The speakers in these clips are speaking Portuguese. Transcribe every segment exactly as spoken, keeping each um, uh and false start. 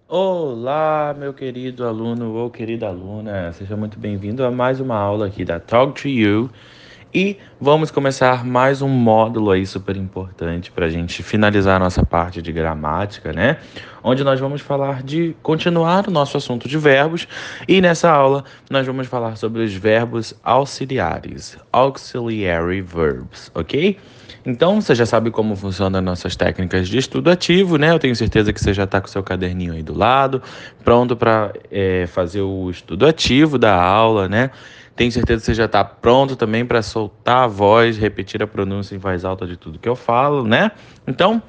Olá, meu querido aluno ou querida aluna, seja muito bem-vindo a mais uma aula aqui da Talk to You. E vamos começar mais um módulo aí super importante para a gente finalizar a nossa parte de gramática, né? Onde nós vamos falar de continuar o nosso assunto de verbos e nessa aula nós vamos falar sobre os verbos auxiliares, auxiliary verbs, ok? Então, você já sabe como funcionam nossas técnicas de estudo ativo, né? Eu tenho certeza que você já está com o seu caderninho aí do lado, pronto para é, fazer o estudo ativo da aula, né? Tenho certeza que você já está pronto também para soltar a voz, repetir a pronúncia em voz alta de tudo que eu falo, né? Então,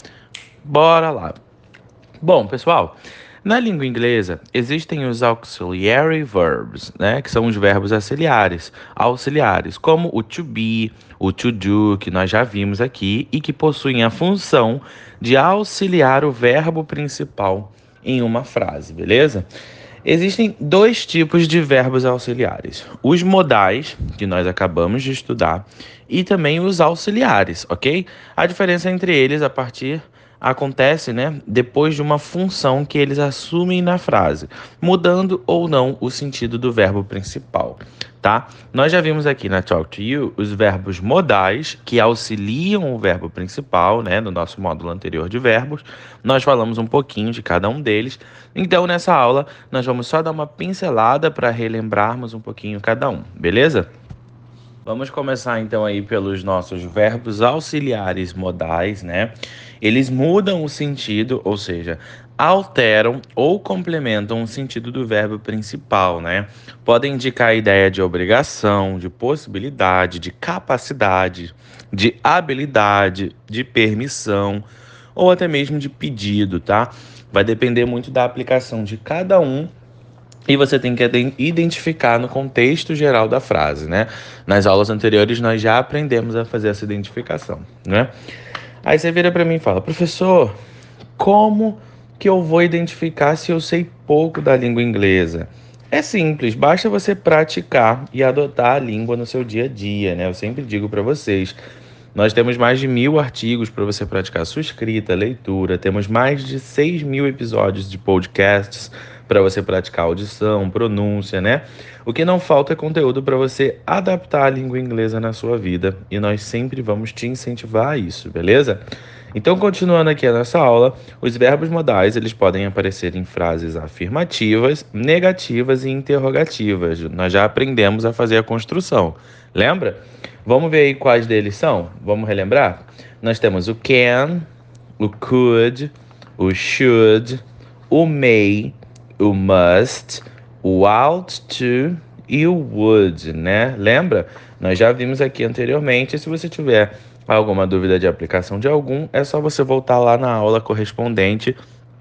bora lá. Bom, pessoal, na língua inglesa existem os auxiliary verbs, né, que são os verbos auxiliares, auxiliares, como o to be, o to do, que nós já vimos aqui e que possuem a função de auxiliar o verbo principal em uma frase, beleza? Existem dois tipos de verbos auxiliares: os modais, que nós acabamos de estudar, e também os auxiliares, ok? A diferença entre eles a partir acontece, né, depois de uma função que eles assumem na frase, mudando ou não o sentido do verbo principal, tá? Nós já vimos aqui na Talk to You os verbos modais que auxiliam o verbo principal, né, no nosso módulo anterior de verbos. Nós falamos um pouquinho de cada um deles. Então, nessa aula, nós vamos só dar uma pincelada para relembrarmos um pouquinho cada um, beleza? Vamos começar então aí pelos nossos verbos auxiliares modais, né? Eles mudam o sentido, ou seja, alteram ou complementam o sentido do verbo principal, né? Podem indicar a ideia de obrigação, de possibilidade, de capacidade, de habilidade, de permissão ou até mesmo de pedido, tá? Vai depender muito da aplicação de cada um e você tem que identificar no contexto geral da frase, né? Nas aulas anteriores nós já aprendemos a fazer essa identificação, né? Aí você vira para mim e fala: professor, como que eu vou identificar se eu sei pouco da língua inglesa? É simples, basta você praticar e adotar a língua no seu dia a dia, né? Eu sempre digo para vocês, nós temos mais de mil artigos para você praticar sua escrita, leitura, temos mais de seis mil episódios de podcasts para você praticar audição, pronúncia, né? O que não falta é conteúdo para você adaptar a língua inglesa na sua vida e nós sempre vamos te incentivar a isso, beleza? Então, continuando aqui a nossa aula, os verbos modais eles podem aparecer em frases afirmativas, negativas e interrogativas. Nós já aprendemos a fazer a construção, lembra? Vamos ver aí quais deles são? Vamos relembrar? Nós temos o can, o could, o should, o may, o must, o ought to e o would, né? Lembra? Nós já vimos aqui anteriormente. Se você tiver alguma dúvida de aplicação de algum, é só você voltar lá na aula correspondente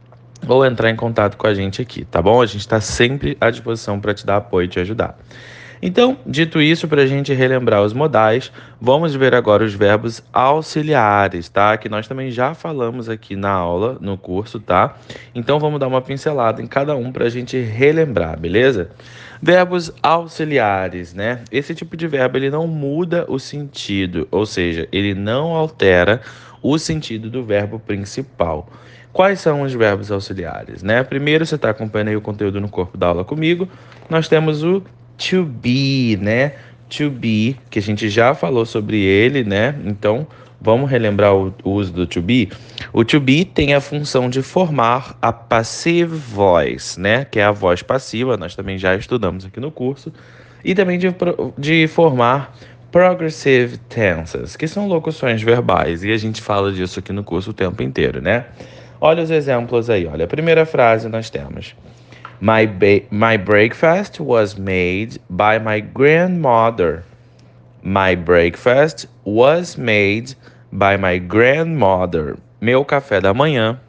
ou entrar em contato com a gente aqui, tá bom? A gente está sempre à disposição para te dar apoio e te ajudar. Então, dito isso, para a gente relembrar os modais, vamos ver agora os verbos auxiliares, tá? Que nós também já falamos aqui na aula, no curso, tá? Então, vamos dar uma pincelada em cada um para a gente relembrar, beleza? Verbos auxiliares, né? Esse tipo de verbo, ele não muda o sentido, ou seja, ele não altera o sentido do verbo principal. Quais são os verbos auxiliares, né? Primeiro, você está acompanhando aí o conteúdo no corpo da aula comigo, nós temos o to be, né? To be, que a gente já falou sobre ele, né? Então, vamos relembrar o, o uso do to be? O to be tem a função de formar a passive voice, né? Que é a voz passiva, nós também já estudamos aqui no curso. E também de, de formar progressive tenses, que são locuções verbais. E a gente fala disso aqui no curso o tempo inteiro, né? Olha os exemplos aí, olha. A primeira frase nós temos: My, ba- my breakfast was made by my grandmother. My breakfast was made by my grandmother. Meu café da manhã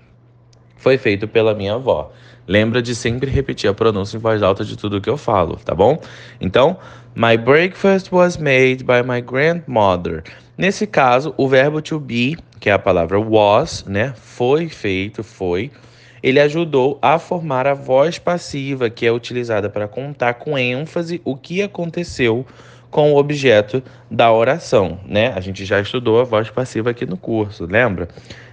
foi feito pela minha avó. Lembra de sempre repetir a pronúncia em voz alta de tudo que eu falo, tá bom? Então, my breakfast was made by my grandmother. Nesse caso, o verbo to be, que é a palavra was, né? Foi feito, foi. Ele ajudou a formar a voz passiva, que é utilizada para contar com ênfase o que aconteceu com o objeto da oração, né? A gente já estudou a voz passiva aqui no curso, lembra?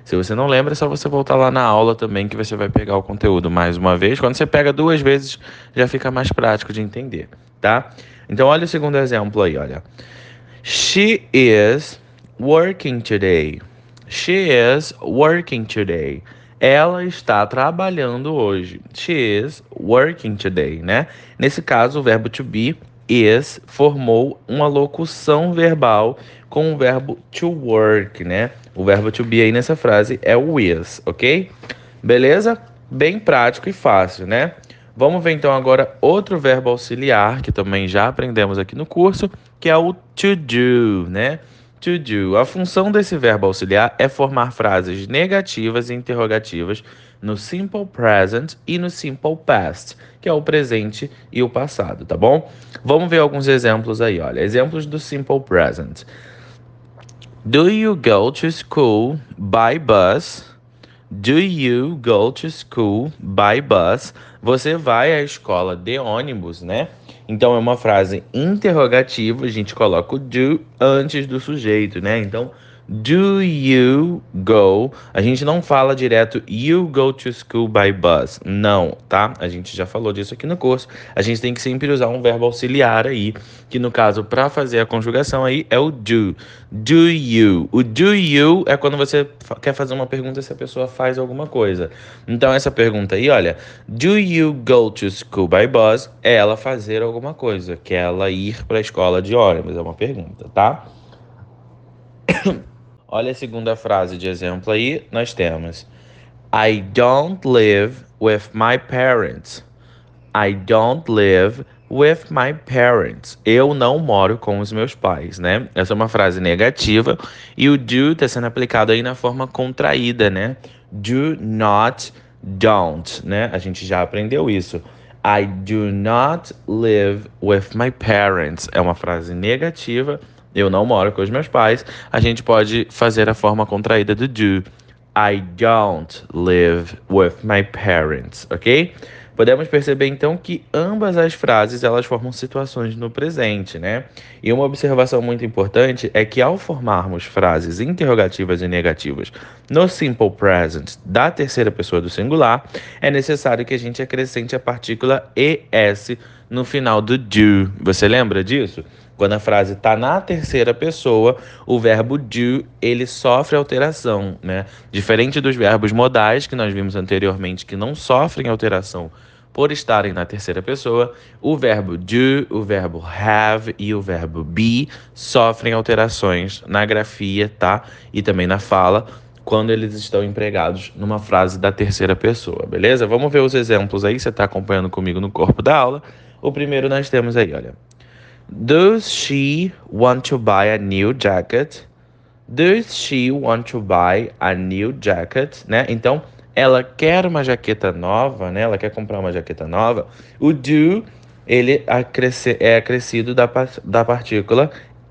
Se você não lembra, é só você voltar lá na aula também que você vai pegar o conteúdo mais uma vez. Quando você pega duas vezes, já fica mais prático de entender, tá? Então, olha o segundo exemplo aí, olha. She is working today. She is working today. Ela está trabalhando hoje. She is working today, né? Nesse caso, o verbo to be, is, formou uma locução verbal com o verbo to work, né? O verbo to be aí nessa frase é o is, ok? Beleza? Bem prático e fácil, né? Vamos ver então agora outro verbo auxiliar, que também já aprendemos aqui no curso, que é o to do, né? To do. A função desse verbo auxiliar é formar frases negativas e interrogativas no simple present e no simple past, que é o presente e o passado, tá bom? Vamos ver alguns exemplos aí, olha. Exemplos do simple present. Do you go to school by bus? Do you go to school by bus? Você vai à escola de ônibus, né? Então é uma frase interrogativa, a gente coloca o do antes do sujeito, né? Então, do you go? A gente não fala direto you go to school by bus. Não, tá? A gente já falou disso aqui no curso. A gente tem que sempre usar um verbo auxiliar aí, que no caso, para fazer a conjugação aí, é o do. Do you. O do you é quando você quer fazer uma pergunta se a pessoa faz alguma coisa. Então, essa pergunta aí, olha, do you go to school by bus? É ela fazer alguma coisa, que é ela ir para a escola de ônibus, é uma pergunta, tá? Olha a segunda frase de exemplo aí, nós temos I don't live with my parents. I don't live with my parents. Eu não moro com os meus pais, né? Essa é uma frase negativa e o do está sendo aplicado aí na forma contraída, né? Do not, don't, né? A gente já aprendeu isso. I do not live with my parents. É uma frase negativa. Eu não moro com os meus pais. A gente pode fazer a forma contraída do do. I don't live with my parents, ok? Podemos perceber então que ambas as frases elas formam situações no presente, né? E uma observação muito importante é que ao formarmos frases interrogativas e negativas no simple present da terceira pessoa do singular, é necessário que a gente acrescente a partícula es no final do do. Você lembra disso? Quando a frase está na terceira pessoa, o verbo do, ele sofre alteração, né? Diferente dos verbos modais, que nós vimos anteriormente, que não sofrem alteração por estarem na terceira pessoa, o verbo do, o verbo have e o verbo be sofrem alterações na grafia, tá? E também na fala, quando eles estão empregados numa frase da terceira pessoa, beleza? Vamos ver os exemplos aí, você está acompanhando comigo no corpo da aula. O primeiro nós temos aí, olha. Does she want to buy a new jacket? Does she want to buy a new jacket? Né? Então, ela quer uma jaqueta nova, né? Ela quer comprar uma jaqueta nova. O do, ele acresce, é acrescido da, da partícula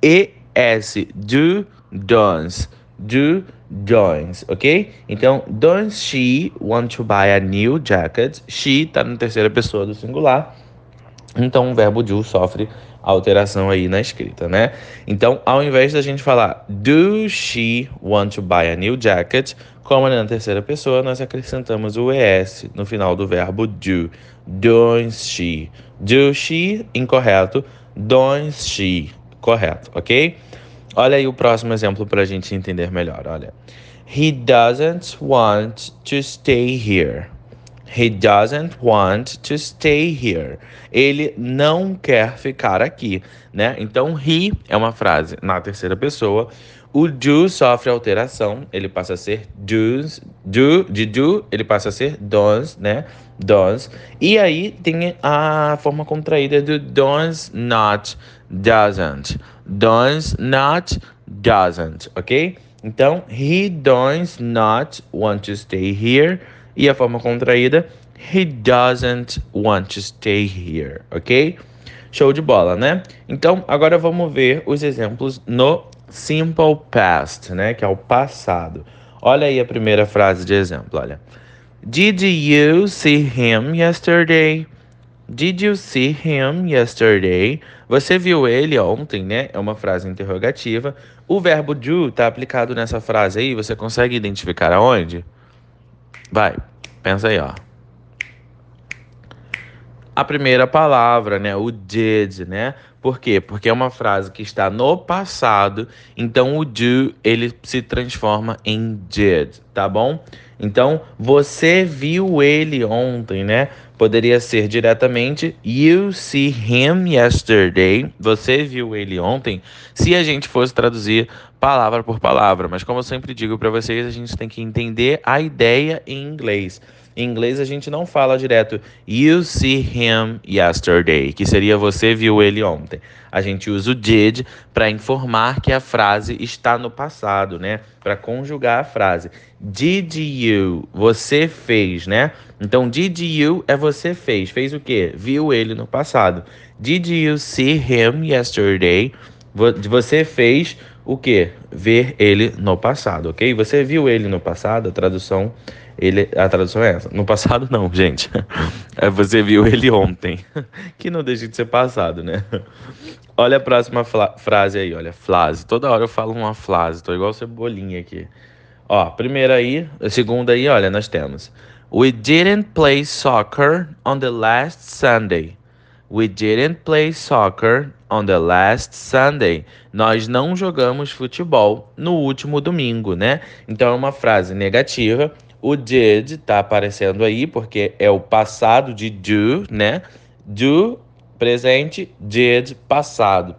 es. Do, does. Do, does, ok? Então, does she want to buy a new jacket? She está na terceira pessoa do singular. Então, o verbo do sofre alteração aí na escrita, né? Então, ao invés da gente falar do she want to buy a new jacket, como na terceira pessoa, nós acrescentamos o es no final do verbo do. Does she? Do she, incorreto. Does she, correto, ok? Olha aí o próximo exemplo para a gente entender melhor, olha. He doesn't want to stay here. He doesn't want to stay here. Ele não quer ficar aqui, né? Então, he é uma frase na terceira pessoa. O do sofre alteração. Ele passa a ser does. Do, de do, ele passa a ser does, né? Does. E aí tem a forma contraída do does not, doesn't. Does not, doesn't, ok? Então, he does not want to stay here. E a forma contraída, he doesn't want to stay here, ok? Show de bola, né? Então, agora vamos ver os exemplos no simple past, né? Que é o passado. Olha aí a primeira frase de exemplo, olha. Did you see him yesterday? Did you see him yesterday? Você viu ele ontem, né? É uma frase interrogativa. O verbo do tá aplicado nessa frase aí. Você consegue identificar aonde? Vai, pensa aí, ó. A primeira palavra, né? O did, né? Por quê? Porque é uma frase que está no passado, então o do, ele se transforma em did, tá bom? Então, você viu ele ontem, né? Poderia ser diretamente you see him yesterday. Você viu ele ontem, se a gente fosse traduzir palavra por palavra, mas como eu sempre digo para vocês, a gente tem que entender a ideia em inglês. Em inglês a gente não fala direto you see him yesterday, que seria você viu ele ontem. A gente usa o did para informar que a frase está no passado, né? Para conjugar a frase. Did you? Você fez, né? Então, did you é você fez. Fez o quê? Viu ele no passado. Did you see him yesterday? Você fez o quê? Ver ele no passado, ok? Você viu ele no passado, a tradução, ele, a tradução é essa. No passado não, gente. É, você viu ele ontem, que não deixa de ser passado, né? Olha a próxima frase aí, olha, frase. Toda hora eu falo uma frase, tô igual cebolinha aqui. Ó, primeira aí, a segunda aí, olha, nós temos We didn't play soccer on the last Sunday. We didn't play soccer on the last Sunday. Nós não jogamos futebol no último domingo, né? Então é uma frase negativa. O did tá aparecendo aí porque é o passado de do, né? Do, presente, did, passado.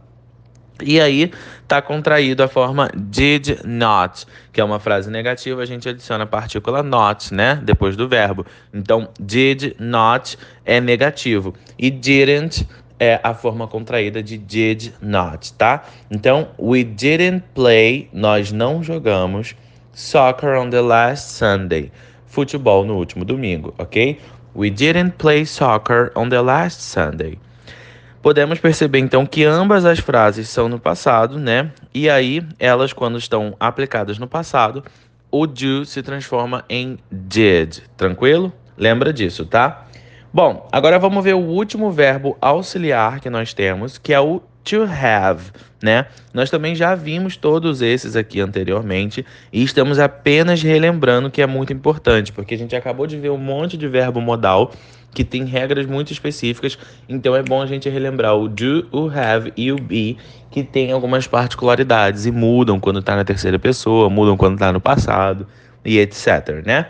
E aí tá contraído a forma did not, que é uma frase negativa, a gente adiciona a partícula not, né? Depois do verbo. Então, did not é negativo. E didn't é a forma contraída de did not, tá? Então, we didn't play, nós não jogamos soccer on the last Sunday. Futebol no último domingo, ok? We didn't play soccer on the last Sunday. Podemos perceber então que ambas as frases são no passado, né? E aí, elas, quando estão aplicadas no passado, o do se transforma em did. Tranquilo? Lembra disso, tá? Bom, agora vamos ver o último verbo auxiliar que nós temos, que é o to have, né? Nós também já vimos todos esses aqui anteriormente e estamos apenas relembrando que é muito importante, porque a gente acabou de ver um monte de verbo modal que tem regras muito específicas, então é bom a gente relembrar o do, o have e o be, que tem algumas particularidades e mudam quando está na terceira pessoa, mudam quando está no passado e etc, né?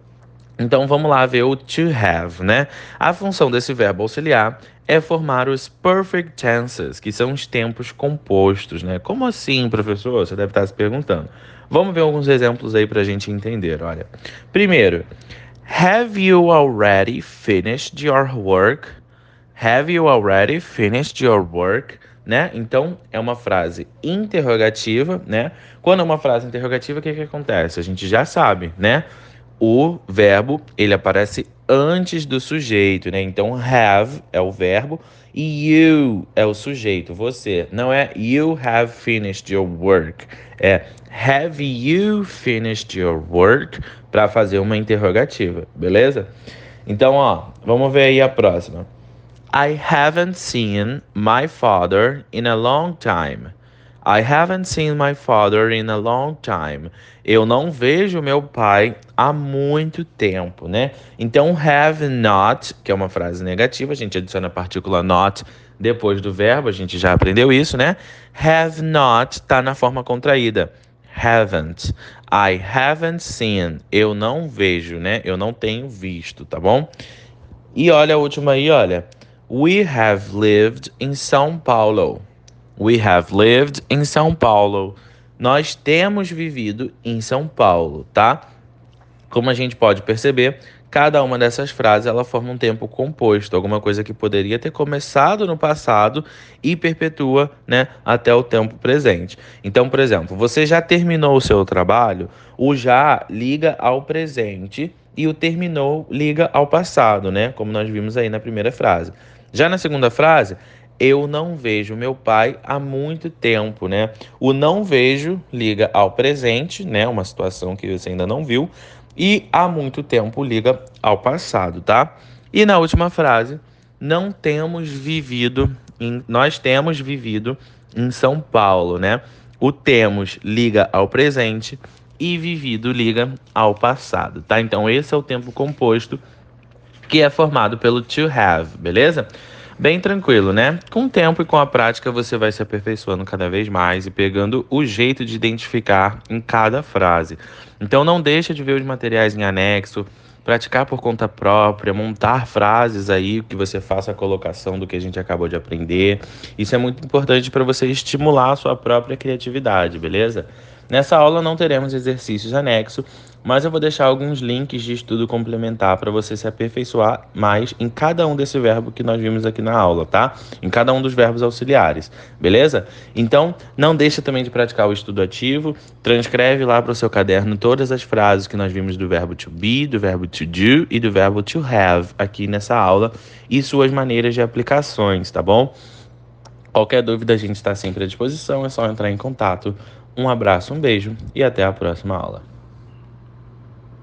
Então vamos lá ver o to have, né? A função desse verbo auxiliar é formar os perfect tenses, que são os tempos compostos, né? Como assim, professor? Você deve estar se perguntando. Vamos ver alguns exemplos aí para a gente entender, olha. Primeiro, have you already finished your work? Have you already finished your work? Né? Então, é uma frase interrogativa, né? Quando é uma frase interrogativa, o que que acontece? A gente já sabe, né? O verbo, ele aparece antes do sujeito, né? Então, have é o verbo e you é o sujeito, você. Não é you have finished your work. É have you finished your work para fazer uma interrogativa, beleza? Então, ó, vamos ver aí a próxima. I haven't seen my father in a long time. I haven't seen my father in a long time. Eu não vejo meu pai há muito tempo, né? Então, have not, que é uma frase negativa, a gente adiciona a partícula not depois do verbo, a gente já aprendeu isso, né? Have not tá na forma contraída. Haven't. I haven't seen. Eu não vejo, né? Eu não tenho visto, tá bom? E olha a última aí, olha. We have lived in São Paulo. We have lived in São Paulo. Nós temos vivido em São Paulo, tá? Como a gente pode perceber, cada uma dessas frases ela forma um tempo composto, alguma coisa que poderia ter começado no passado e perpetua, né, até o tempo presente. Então, por exemplo, você já terminou o seu trabalho, o já liga ao presente e o terminou liga ao passado, né? Como nós vimos aí na primeira frase. Já na segunda frase, eu não vejo meu pai há muito tempo, né? O não vejo liga ao presente, né? Uma situação que você ainda não viu. E há muito tempo liga ao passado, tá? E na última frase, não temos vivido, em, nós temos vivido em São Paulo, né? O temos liga ao presente e vivido liga ao passado, tá? Então esse é o tempo composto que é formado pelo to have, beleza? Bem tranquilo, né? Com o tempo e com a prática você vai se aperfeiçoando cada vez mais e pegando o jeito de identificar em cada frase. Então não deixa de ver os materiais em anexo, praticar por conta própria, montar frases aí que você faça a colocação do que a gente acabou de aprender. Isso é muito importante para você estimular a sua própria criatividade, beleza? Nessa aula não teremos exercícios anexos, mas eu vou deixar alguns links de estudo complementar para você se aperfeiçoar mais em cada um desse verbo que nós vimos aqui na aula, tá? Em cada um dos verbos auxiliares, beleza? Então, não deixa também de praticar o estudo ativo, transcreve lá para o seu caderno todas as frases que nós vimos do verbo to be, do verbo to do e do verbo to have aqui nessa aula e suas maneiras de aplicações, tá bom? Qualquer dúvida a gente está sempre à disposição, é só entrar em contato. Um abraço, um beijo e até a próxima aula.